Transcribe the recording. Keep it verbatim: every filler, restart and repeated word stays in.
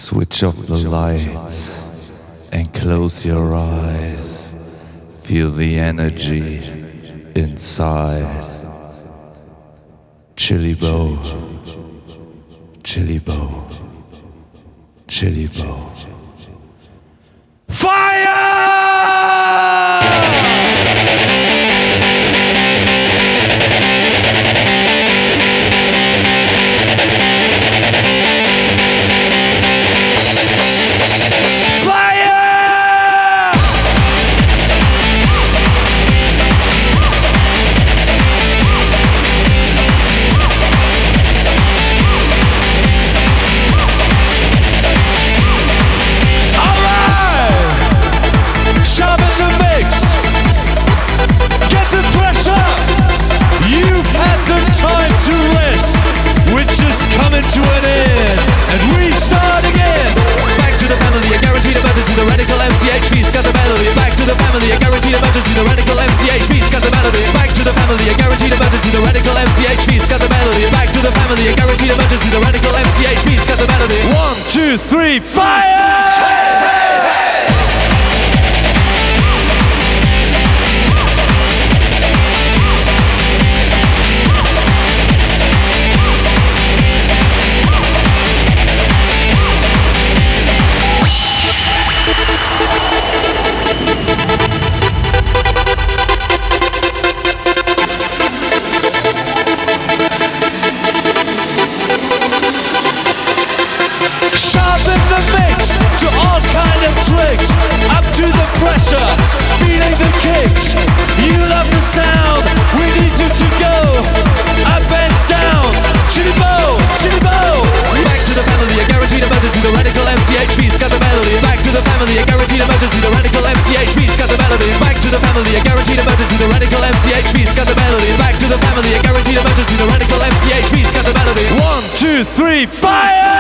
Switch off the lights and close your eyes. Feel the energy inside. Chili Bow, Chili Bow, Chili Bow. Fire! Coming to an end, and we start again. Back to the family, a guaranteed emergency. The radical M C H V, scatter melody. Back to the family, a guaranteed emergency. The radical M C H V, scatter melody. Back to the family, a guaranteed emergency. The radical M C H V, scatter melody. Back to the family, a guaranteed emergency. The radical M C H V, scatter melody. One, two, three, fire! Hey, hey, hey! Sharpen the mix to all kind of tricks. Up to the pressure, feeling the kicks. You love the sound, we need you to go up and down. Chili Bow, Chili Bow. Back to the family, a guaranteed emergency. The radical M C H V, scatter melody. Back to the family, a guaranteed emergency. The radical M C H V, scatter melody. Back to the family, a guaranteed emergency. The radical M C H V, scatter melody. Back to the family, a guaranteed emergency. The radical M C H V, scatter melody. One, two, three, fire!